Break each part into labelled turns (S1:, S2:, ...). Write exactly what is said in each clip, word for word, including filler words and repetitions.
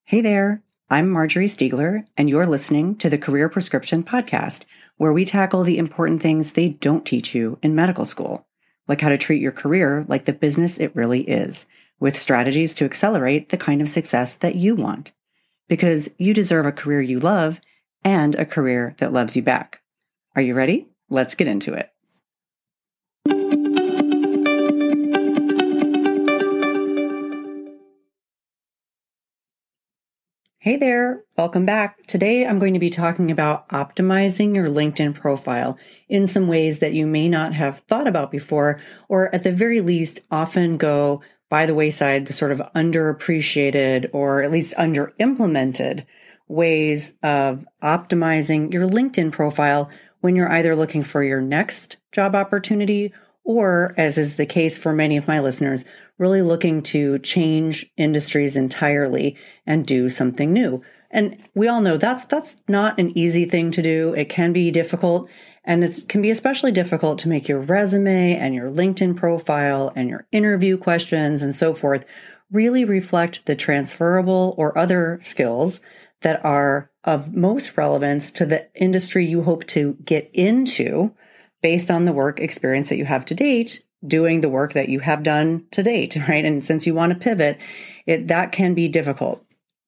S1: Hey there, I'm Marjorie Stiegler, and you're listening to the Career Prescription Podcast, where we tackle the important things they don't teach you in medical school, like how to treat your career like the business it really is, with strategies to accelerate the kind of success that you want. Because you deserve a career you love and a career that loves you back. Are you ready? Let's get into it. Hey there, welcome back. Today I'm going to be talking about optimizing your LinkedIn profile in some ways that you may not have thought about before, or at the very least often go by the wayside, the sort of underappreciated or at least under-implemented ways of optimizing your LinkedIn profile when you're either looking for your next job opportunity or, as is the case for many of my listeners, really looking to change industries entirely and do something new. And we all know that's that's not an easy thing to do. It can be difficult, and it can be especially difficult to make your resume and your LinkedIn profile and your interview questions and so forth really reflect the transferable or other skills that are of most relevance to the industry you hope to get into based on the work experience that you have to date, doing the work that you have done to date, right? And since you want to pivot, it, that can be difficult.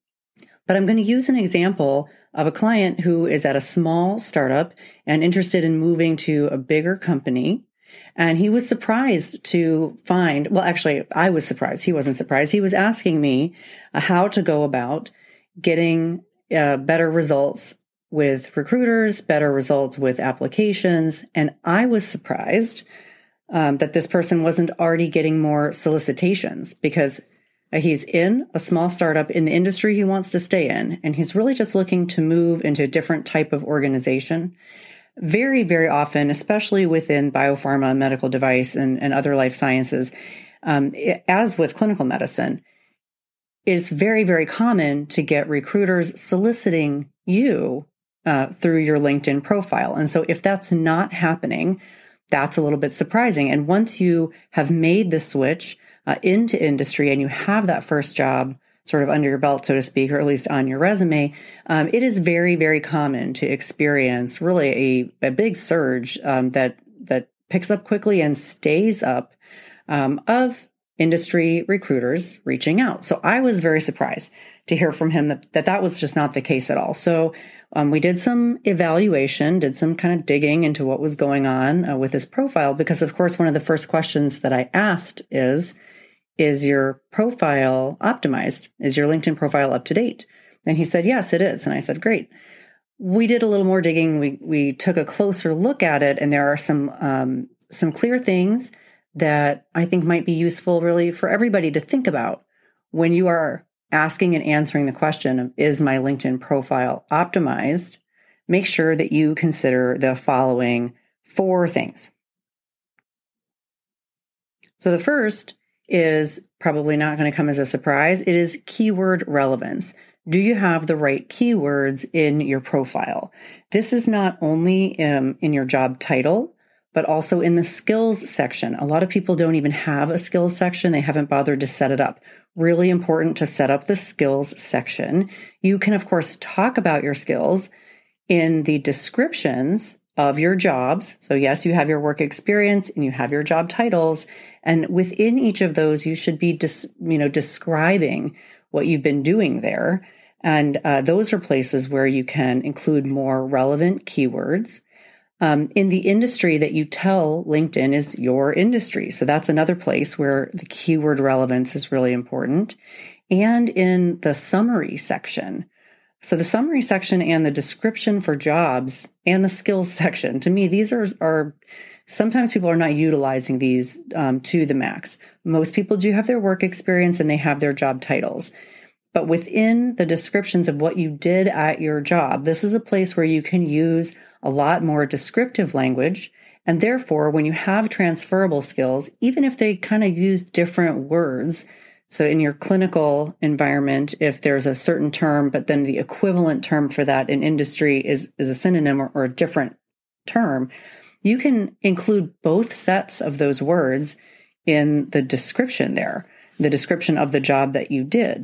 S1: But I'm going to use an example of a client who is at a small startup and interested in moving to a bigger company. And he was surprised to find, well, actually, I was surprised. He wasn't surprised. He was asking me uh, how to go about getting uh, better results with recruiters, better results with applications. And I was surprised um, that this person wasn't already getting more solicitations because he's in a small startup in the industry he wants to stay in. And he's really just looking to move into a different type of organization. Very, very often, especially within biopharma, medical device, and, and other life sciences, um, it, as with clinical medicine, it's very, very common to get recruiters soliciting you Uh, through your LinkedIn profile. And so if that's not happening, that's a little bit surprising. And once you have made the switch uh, into industry and you have that first job sort of under your belt, so to speak, or at least on your resume, um, it is very, very common to experience really a, a big surge um, that, that picks up quickly and stays up um, of industry recruiters reaching out. So I was very surprised to hear from him that that, that was just not the case at all. So um, we did some evaluation, did some kind of digging into what was going on uh, with his profile, because of course, one of the first questions that I asked is, is your profile optimized? Is your LinkedIn profile up to date? And he said, yes, it is. And I said, great. We did a little more digging. We, we took a closer look at it, and there are some, um, some clear things that I think might be useful really for everybody to think about when you are asking and answering the question of, is my LinkedIn profile optimized? Make sure that you consider the following four things. So the first is probably not going to come as a surprise. It is keyword relevance. Do you have the right keywords in your profile? This is not only um, in your job title, but also in the skills section. A lot of people don't even have a skills section. They haven't bothered to set it up. Really important to set up the skills section. You can, of course, talk about your skills in the descriptions of your jobs. So yes, you have your work experience and you have your job titles. And within each of those, you should be dis, you know, describing what you've been doing there. And uh, those are places where you can include more relevant keywords. Um, in the industry that you tell LinkedIn is your industry. So that's another place where the keyword relevance is really important. And in the summary section. So the summary section and the description for jobs and the skills section, to me, these are, are sometimes people are not utilizing these um, to the max. Most people do have their work experience and they have their job titles. But within the descriptions of what you did at your job, this is a place where you can use a lot more descriptive language. And therefore, when you have transferable skills, even if they kind of use different words, so in your clinical environment, if there's a certain term, but then the equivalent term for that in industry is, is a synonym or, or a different term, you can include both sets of those words in the description there, the description of the job that you did.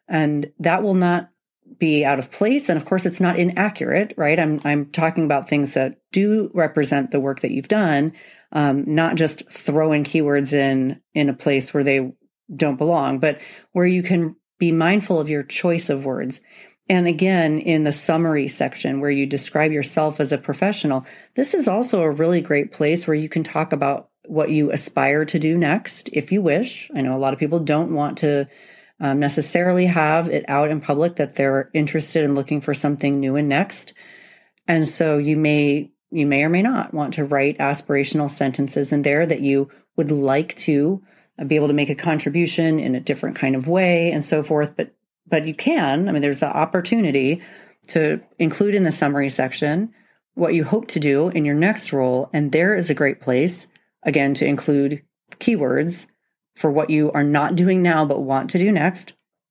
S1: And that will not be out of place. And of course, it's not inaccurate, right? I'm, I'm talking about things that do represent the work that you've done, um, not just throwing keywords in, in a place where they don't belong, but where you can be mindful of your choice of words. And again, in the summary section where you describe yourself as a professional, this is also a really great place where you can talk about what you aspire to do next, if you wish. I know a lot of people don't want to um, necessarily have it out in public that they're interested in looking for something new and next. And so you may, you may or may not want to write aspirational sentences in there that you would like to be able to make a contribution in a different kind of way and so forth. But But you can, I mean, there's the opportunity to include in the summary section what you hope to do in your next role. And there is a great place, again, to include keywords for what you are not doing now but want to do next.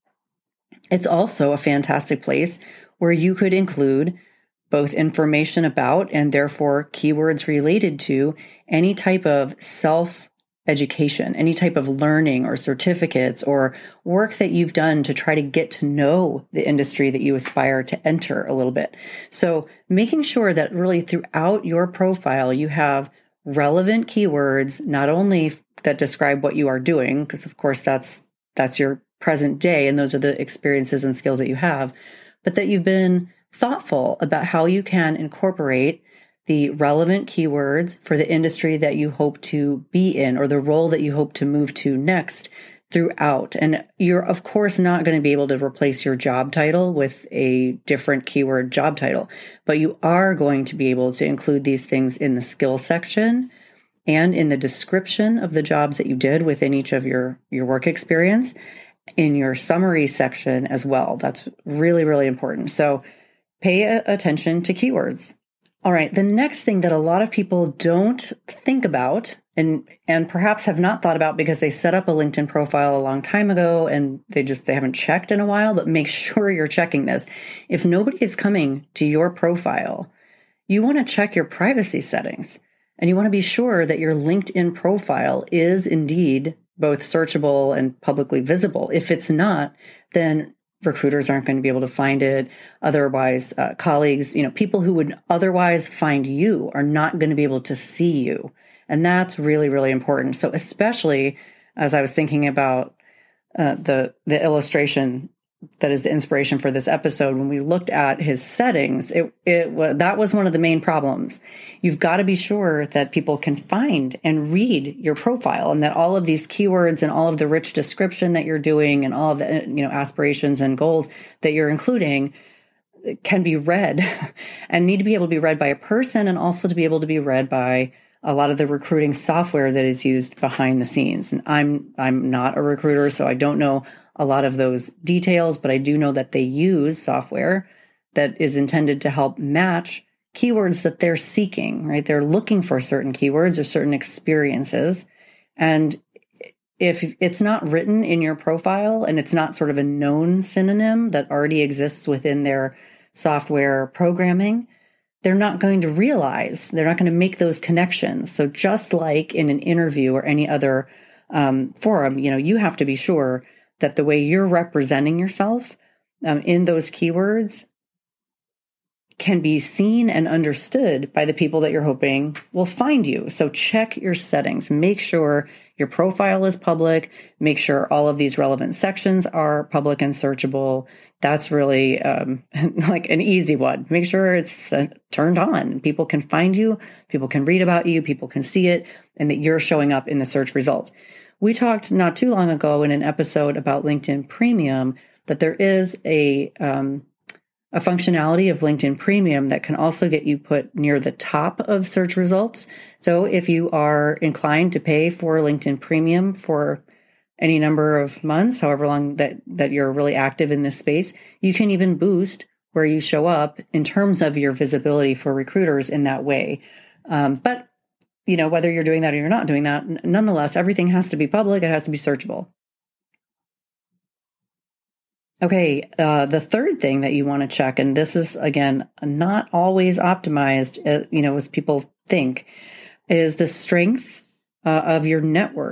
S1: It's also a fantastic place where you could include both information about and therefore keywords related to any type of self education, any type of learning or certificates or work that you've done to try to get to know the industry that you aspire to enter a little bit. So making sure that really throughout your profile, you have relevant keywords, not only that describe what you are doing, because of course that's, that's your present day and those are the experiences and skills that you have, but that you've been thoughtful about how you can incorporate the relevant keywords for the industry that you hope to be in or the role that you hope to move to next throughout. And you're, of course, not going to be able to replace your job title with a different keyword job title, but you are going to be able to include these things in the skill section and in the description of the jobs that you did within each of your, your work experience in your summary section as well. That's really, really important. So pay attention to keywords. All right. The next thing that a lot of people don't think about and, and perhaps have not thought about because they set up a LinkedIn profile a long time ago and they just, they haven't checked in a while, but make sure you're checking this. If nobody is coming to your profile, you want to check your privacy settings and you want to be sure that your LinkedIn profile is indeed both searchable and publicly visible. If it's not, then recruiters aren't going to be able to find it. Otherwise, uh, colleagues, you know, people who would otherwise find you are not going to be able to see you. And that's really, really important. So especially as I was thinking about uh, the, the illustration that is the inspiration for this episode, when we looked at his settings, it, it that was one of the main problems. You've got to be sure that people can find and read your profile and that all of these keywords and all of the rich description that you're doing and all of the, you know, aspirations and goals that you're including can be read and need to be able to be read by a person and also to be able to be read by a lot of the recruiting software that is used behind the scenes. And I'm, I'm not a recruiter, so I don't know a lot of those details, but I do know that they use software that is intended to help match keywords that they're seeking, right? They're looking for certain keywords or certain experiences. And if it's not written in your profile and it's not sort of a known synonym that already exists within their software programming, they're not going to realize, they're not going to make those connections. So just like in an interview or any other um, forum, you know, you have to be sure that the way you're representing yourself um, in those keywords can be seen and understood by the people that you're hoping will find you. So check your settings. Make sure your profile is public. Make sure all of these relevant sections are public and searchable. That's really um, like an easy one. Make sure it's uh, turned on. People can find you. People can read about you. People can see it and that you're showing up in the search results. We talked not too long ago in an episode about LinkedIn Premium that there is a um, a functionality of LinkedIn Premium that can also get you put near the top of search results. So if you are inclined to pay for LinkedIn Premium for any number of months, however long that, that you're really active in this space, you can even boost where you show up in terms of your visibility for recruiters in that way. Um, but, you know, whether you're doing that or you're not doing that, nonetheless, everything has to be public. It has to be searchable. Okay, uh, the third thing that you want to check, and this is, again, not always optimized, uh, you know, as people think, is the strength uh, of your network.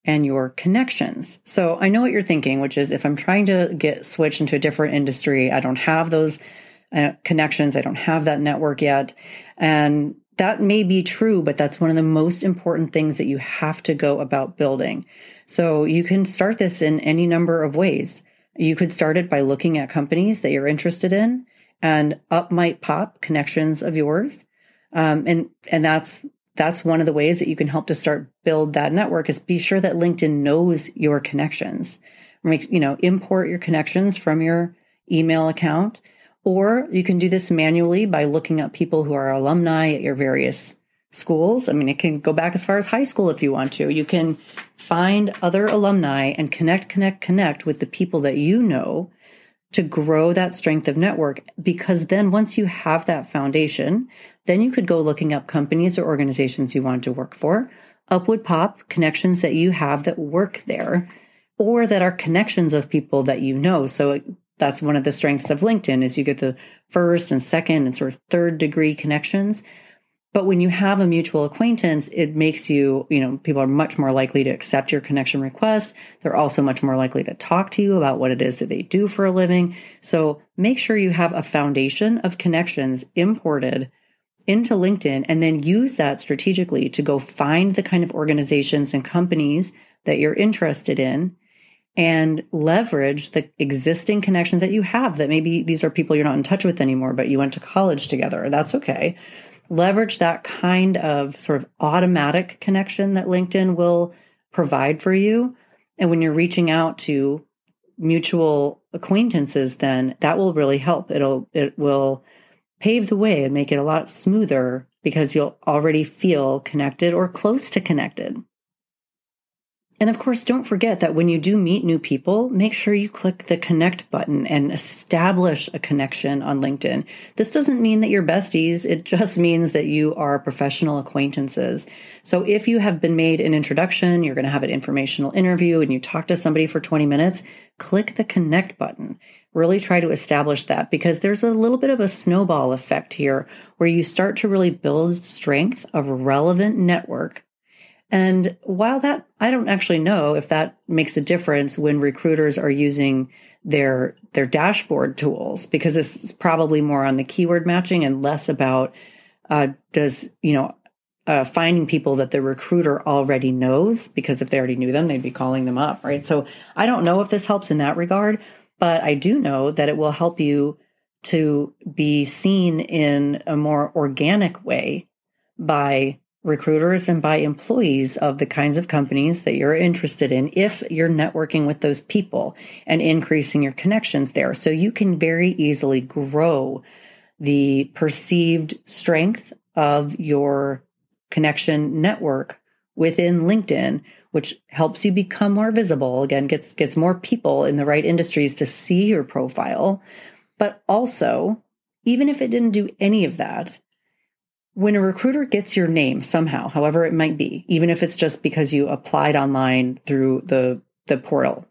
S1: and your connections. So I know what you're thinking, which is if I'm trying to get switched into a different industry, I don't have those uh, connections. I don't have that network yet. And that may be true, but that's one of the most important things that you have to go about building. So you can start this in any number of ways. You could start it by looking at companies that you're interested in, and up might pop connections of yours. Um, and, and that's That's one of the ways that you can help to start build that network, is be sure that LinkedIn knows your connections. Make, you know, import your connections from your email account, or you can do this manually by looking up people who are alumni at your various schools. I mean, it can go back as far as high school if you want to. You can find other alumni and connect, connect, connect with the people that you know to grow that strength of network, because then once you have that foundation, then you could go looking up companies or organizations you want to work for. Up would pop connections that you have that work there, or that are connections of people that you know. So that's one of the strengths of LinkedIn, is you get the first and second and sort of third degree connections. But when you have a mutual acquaintance, it makes you, you know, people are much more likely to accept your connection request. They're also much more likely to talk to you about what it is that they do for a living. So make sure you have a foundation of connections imported into LinkedIn, and then use that strategically to go find the kind of organizations and companies that you're interested in, and leverage the existing connections that you have, that maybe these are people you're not in touch with anymore, but you went to college together. That's okay. Leverage that kind of sort of automatic connection that LinkedIn will provide for you. And when you're reaching out to mutual acquaintances, then that will really help. It'll, it will pave the way and make it a lot smoother, because you'll already feel connected or close to connected. And of course, don't forget that when you do meet new people, make sure you click the connect button and establish a connection on LinkedIn. This doesn't mean that you're besties. It just means that you are professional acquaintances. So if you have been made an introduction, you're going to have an informational interview, and you talk to somebody for twenty minutes, click the connect button. Really try to establish that, because there's a little bit of a snowball effect here where you start to really build strength of a relevant network. And while that, I don't actually know if that makes a difference when recruiters are using their, their dashboard tools, because this is probably more on the keyword matching and less about, uh, does, you know, uh, finding people that the recruiter already knows, because if they already knew them, they'd be calling them up, right? So I don't know if this helps in that regard, but I do know that it will help you to be seen in a more organic way by recruiters and by employees of the kinds of companies that you're interested in, if you're networking with those people and increasing your connections there. So you can very easily grow the perceived strength of your connection network within LinkedIn, which helps you become more visible. Again, gets gets more people in the right industries to see your profile. But also, even if it didn't do any of that, when a recruiter gets your name somehow, however it might be, even if it's just because you applied online through the, the portal,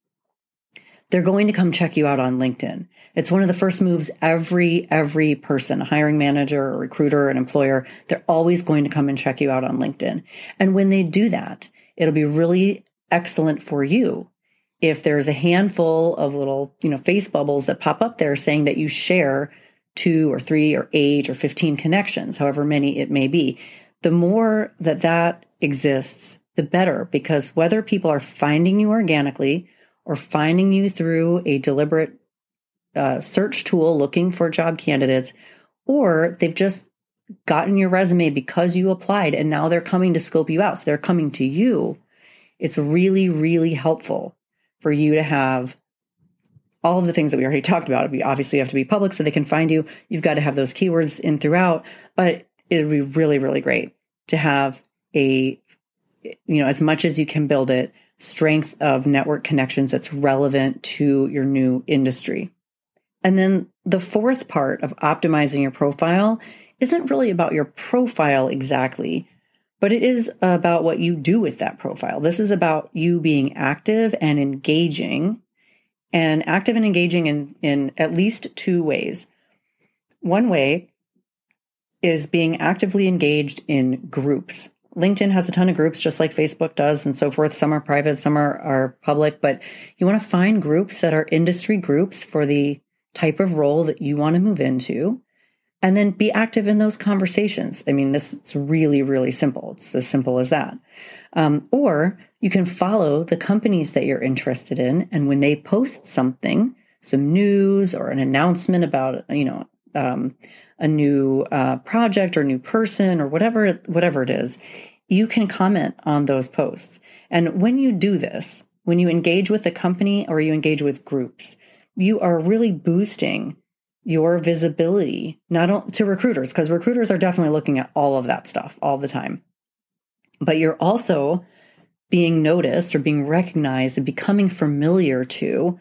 S1: they're going to come check you out on LinkedIn. It's one of the first moves every, every person, a hiring manager, a recruiter, an employer, they're always going to come and check you out on LinkedIn. And when they do that, it'll be really excellent for you if there's a handful of little, you know, face bubbles that pop up there saying that you share two or three or eight or fifteen connections, however many it may be. The more that that exists, the better, because whether people are finding you organically or finding you through a deliberate uh, search tool looking for job candidates, or they've just gotten your resume because you applied and now they're coming to scope you out, so they're coming to you, it's really, really helpful for you to have all of the things that we already talked about. We obviously have to be public so they can find you. You've got to have those keywords in throughout, but it would be really, really great to have a, you know, as much as you can build it, strength of network connections that's relevant to your new industry. And then the fourth part of optimizing your profile isn't really about your profile exactly, but it is about what you do with that profile. This is about you being active and engaging, and active and engaging in, in at least two ways. One way is being actively engaged in groups, LinkedIn has a ton of groups, just like Facebook does and so forth. Some are private, some are, are public, but you want to find groups that are industry groups for the type of role that you want to move into, and then be active in those conversations. I mean, this is really, really simple. It's as simple as that. Um, or you can follow the companies that you're interested in, and when they post something, some news or an announcement about, you know, um, a new uh, project or new person or whatever, whatever it is, you can comment on those posts. And when you do this, when you engage with the company or you engage with groups, you are really boosting your visibility, not only to recruiters, because recruiters are definitely looking at all of that stuff all the time, but you're also being noticed or being recognized and becoming familiar to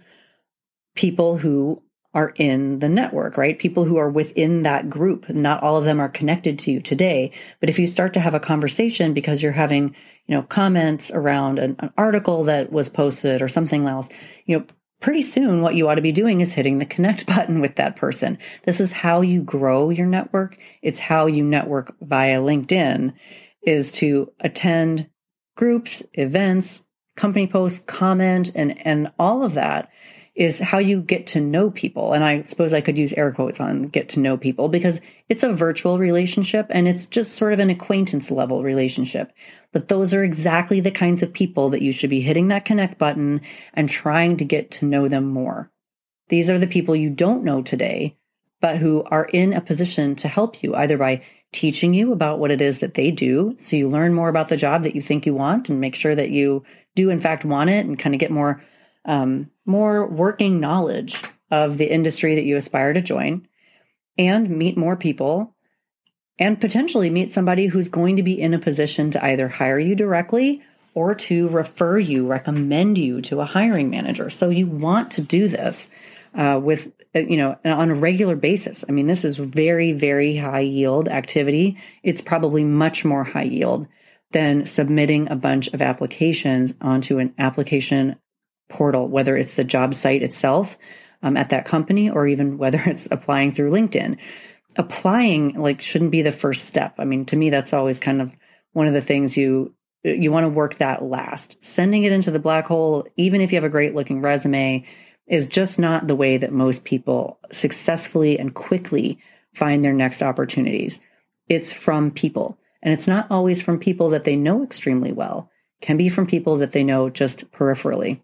S1: people who are in the network, right? People who are within that group. Not all of them are connected to you today, but if you start to have a conversation because you're having, you know, comments around an, an article that was posted or something else, you know, pretty soon what you ought to be doing is hitting the connect button with that person. This is how you grow your network. It's how you network via LinkedIn, is to attend groups, events, company posts, comment, and, and all of that is how you get to know people. And I suppose I could use air quotes on get to know people, because it's a virtual relationship and it's just sort of an acquaintance level relationship. But those are exactly the kinds of people that you should be hitting that connect button and trying to get to know them more. These are the people you don't know today, but who are in a position to help you, either by teaching you about what it is that they do, so you learn more about the job that you think you want and make sure that you do in fact want it, and kind of get more um, more working knowledge of the industry that you aspire to join, and meet more people, and potentially meet somebody who's going to be in a position to either hire you directly or to refer you, recommend you to a hiring manager. So you want to do this uh, with, you know, on a regular basis. I mean, this is very, very high yield activity. It's probably much more high yield than submitting a bunch of applications onto an application portal, whether it's the job site itself um, at that company, or even whether it's applying through LinkedIn. Applying like shouldn't be the first step. I mean, to me, that's always kind of one of the things you you want to work that last. Sending it into the black hole, even if you have a great looking resume, is just not the way that most people successfully and quickly find their next opportunities. It's from people, and it's not always from people that they know extremely well. It can be from people that they know just peripherally.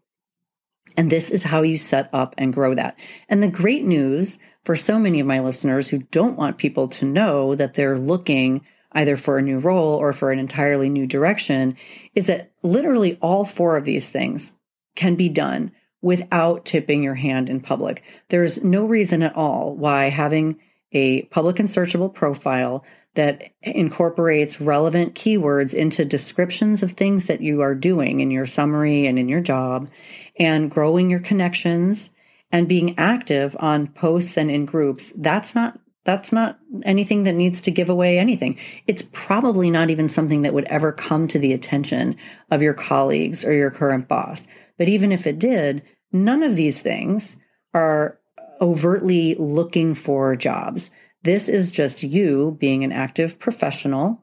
S1: And this is how you set up and grow that. And the great news for so many of my listeners who don't want people to know that they're looking either for a new role or for an entirely new direction is that literally all four of these things can be done without tipping your hand in public. There's no reason at all why having a public and searchable profile that incorporates relevant keywords into descriptions of things that you are doing in your summary and in your job, and growing your connections and being active on posts and in groups, that's not that's not anything that needs to give away anything. It's probably not even something that would ever come to the attention of your colleagues or your current boss. But even if it did, none of these things are overtly looking for jobs. This is just you being an active professional,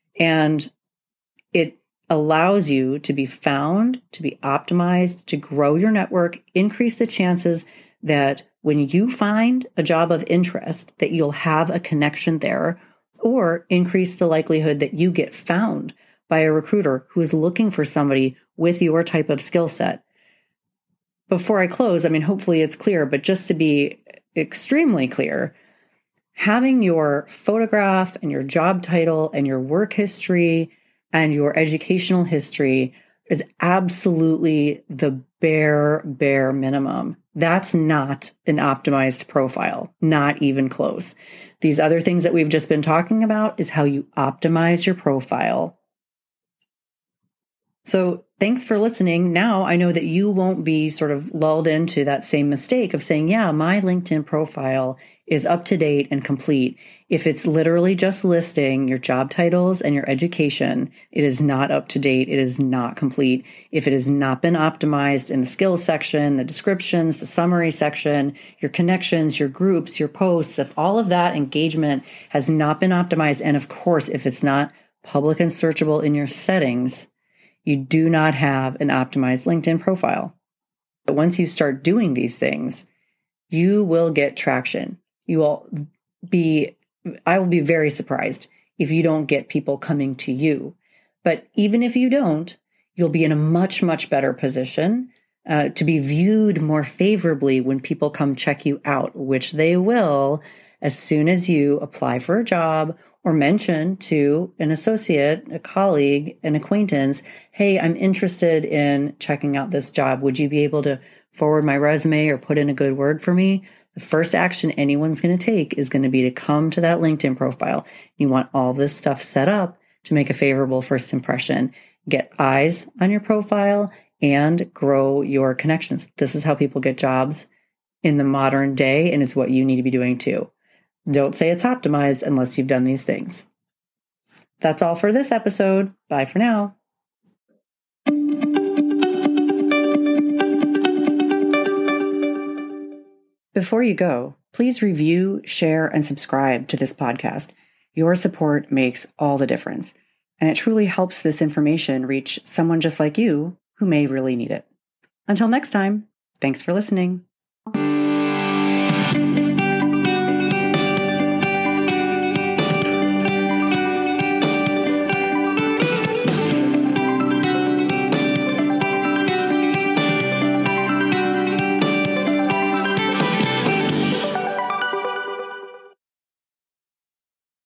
S1: and it allows you to be found, to be optimized, to grow your network, increase the chances that when you find a job of interest, that you'll have a connection there, or increase the likelihood that you get found by a recruiter who is looking for somebody with your type of skill set. Before I close, I mean, hopefully it's clear, but just to be extremely clear, having your photograph and your job title and your work history and your educational history is absolutely the bare, bare minimum. That's not an optimized profile, not even close. These other things that we've just been talking about is how you optimize your profile. So thanks for listening. Now I know that you won't be sort of lulled into that same mistake of saying, yeah, my LinkedIn profile is up to date and complete. If it's literally just listing your job titles and your education, it is not up to date. It is not complete. If it has not been optimized in the skills section, the descriptions, the summary section, your connections, your groups, your posts, if all of that engagement has not been optimized, and of course, if it's not public and searchable in your settings, you do not have an optimized LinkedIn profile. But once you start doing these things, you will get traction. You will be, I will be very surprised if you don't get people coming to you. But even if you don't, you'll be in a much, much better position uh, to be viewed more favorably when people come check you out, which they will as soon as you apply for a job or mention to an associate, a colleague, an acquaintance, hey, I'm interested in checking out this job. Would you be able to forward my resume or put in a good word for me? The first action anyone's going to take is going to be to come to that LinkedIn profile. You want all this stuff set up to make a favorable first impression, get eyes on your profile, and grow your connections. This is how people get jobs in the modern day, and it's what you need to be doing too. Don't say it's optimized unless you've done these things. That's all for this episode. Bye for now. Before you go, please review, share, and subscribe to this podcast. Your support makes all the difference, and it truly helps this information reach someone just like you who may really need it. Until next time, thanks for listening.